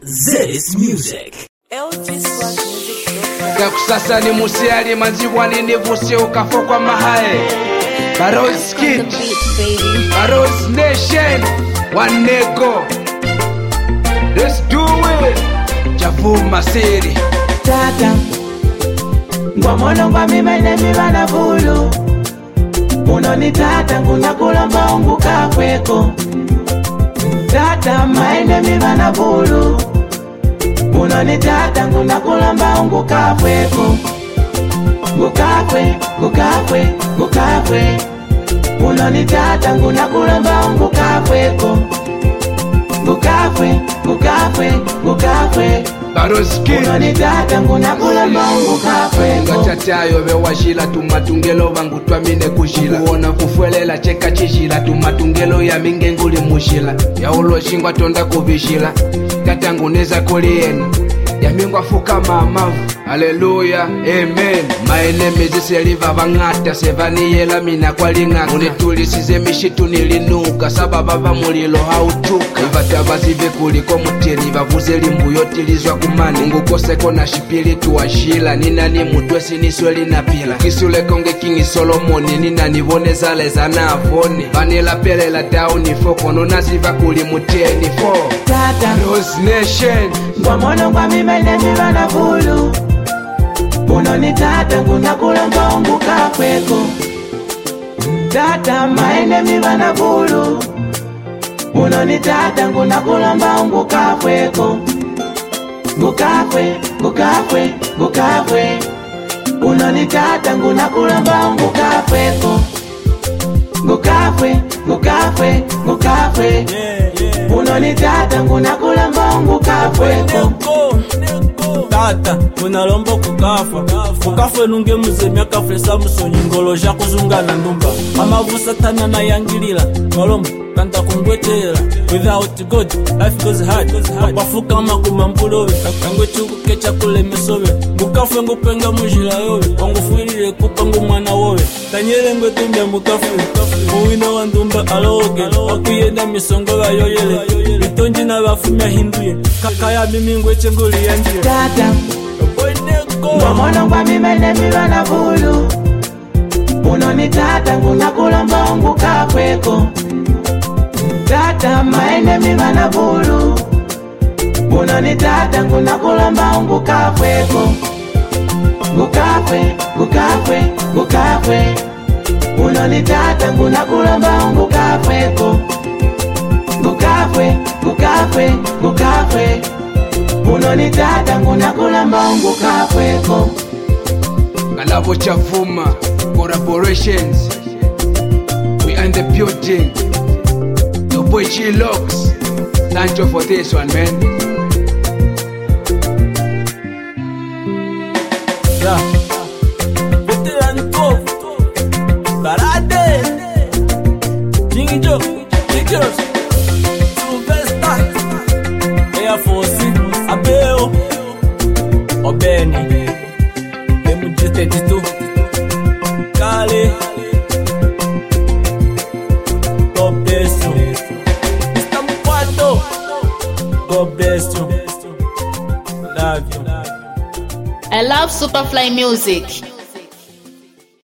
This music. Kusasa ni musiali manjibwa nini vusi ukafokwa mahae Baros Kid Baros Nation One Nego. Let's do it. Chavuma City Tata Ngwamono kwa mimene mibana vulu Uno ni tata nguna kulamba unguka kweko Tata maende mibana vulu Uno ni tata nguna kulamba unguka kweko Ngukakwe, ngukakwe, ngukakwe Uno ni tata nguna kulamba unguka kweko Ngukakwe, ngukakwe, ngukakwe Baros Kid Uno ni tata nguna kulamba unguka kweko Ngatatayo bewashila tumatungelo bangu twamine kushila Kuona kufuelela cheka chishila tumatungelo ya minge nguli mushila Ya ulo shingwa tonda kubishila Katangu neza kuliena Ya mingwa fuka mamavu Hallelujah, amen. My name is Seliva Bangata Sevani yela mina kwa lingaka Unitulisize mishitu nilinuka Sababa mulilo hautuka Ivatabazive kuliko muteni Bavuze limbu yotilizwa kumani Ngukoseko na shipili tuwashila Nina ni mutwesi nisweli na pila Kisule konge kingi Solomoni Nina nivoneza leza na avoni Vanila pele la dauni foko Nonaziva kuli muteni fo Tata Rose Nation Ngwamono kwa mimene mibana vulu Uno ni tata nguna kulamba unguka kweko Tata maende mibana vulu Uno ni tata nguna kulamba unguka kweko Ngukakwe, ngukakwe, ngukakwe Uno ni tata nguna kulamba unguka kweko Ngukakwe, ngukakwe, ngukakwe Uno ni tata nguna kulamba unguka kweko Tata, unalombo kukafa nunge muzemya kafresa musonyi ngolo ja kuzunga na ndumba Amavu satana na yangilila Ngolombo kanta kungwetela Without God, life goes hard Wafuka makuma mpulowe Kangwe chuku kecha kule mesowe Mukafe ngupenga mujila yowe Wangufuilile kupangu mwana wowe Tanyele ngwe tumbe mukafe Muwina wa ndumba aloge Wakuyenda misongola yoyele Itonji na wafumya hinduye Kakaya mimi ngwe chenguli yanjile Tata Ngwamono kwa mimene mibana vulu Uno ni tata nguna kulamba unguka kweko Tata maende mibana vulu Uno ni tata nguna kulamba unguka kweko Ngukakwe, ngukakwe, ngukakwe Uno ni tata nguna kulamba unguka kweko Ngukakwe, ngukakwe, ngukakwe Uno ni tata nguna kulamba unguka kweko Galavo Chavuma Collaborations. We are in the building. Your boy G-Locks. Thank you for this one, man. Yeah. Veteran Cove Barade Jingy Joe Pictures Sylvester Air Force Abeo Obeni MG32 Kale God bless you Mr. Mkwato God bless you Love you I love Superfly music.